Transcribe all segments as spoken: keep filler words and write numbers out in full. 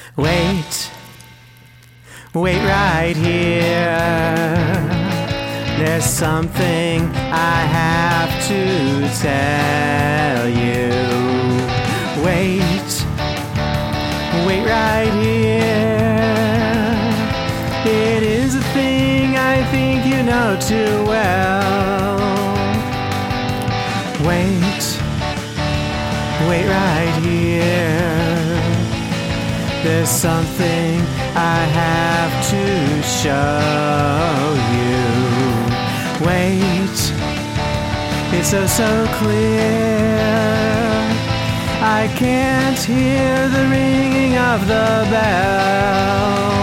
Wait, wait right here. There's something I have to tell you. Wait, wait right here. It is a thing I think you know too well. Wait, wait right here. There's something I have to show you. Wait, it's so, so clear. I can't hear the ringing of the bell.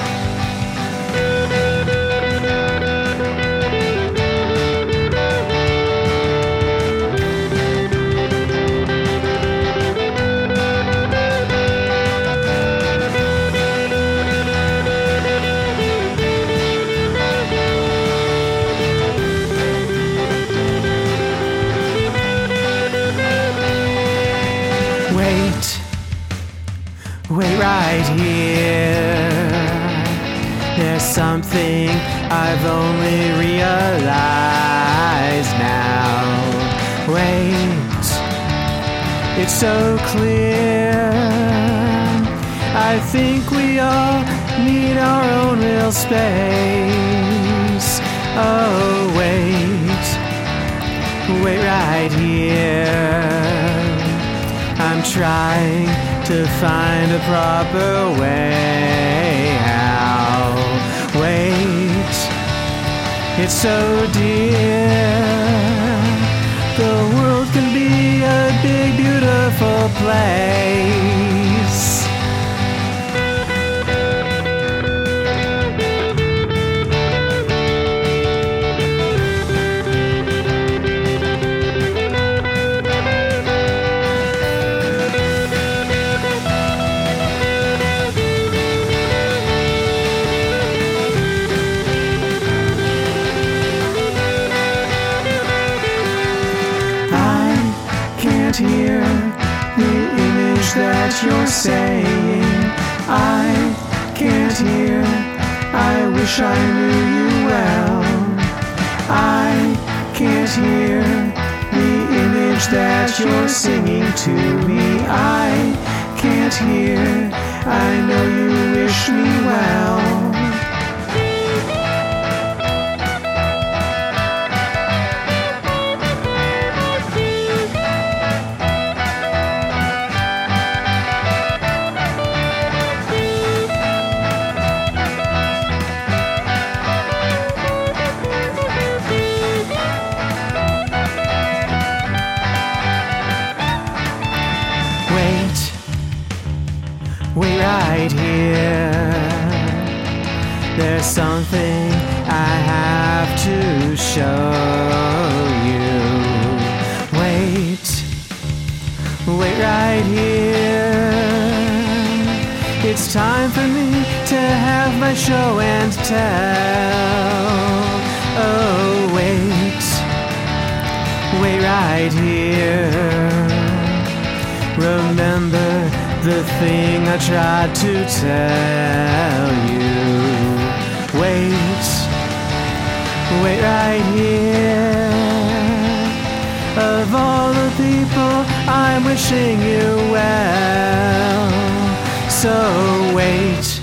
Wait, wait right here. There's something I've only realized now. Wait, it's so clear. I think we all need our own real space. Oh, wait, wait right here. I'm trying to find a proper way out. Wait, it's so dear. The world can be a big, beautiful place. Hear the image that you're saying. I can't hear. I wish I knew you well. I can't hear the image that you're singing to me. I can't hear. I know you wish me well. Wait, wait right here. There's something I have to show you. Wait, wait right here. It's time for me to have my show and tell. Oh, wait, wait right here. Remember the thing I tried to tell you. Wait, wait right here. Of all the people, I'm wishing you well. So wait,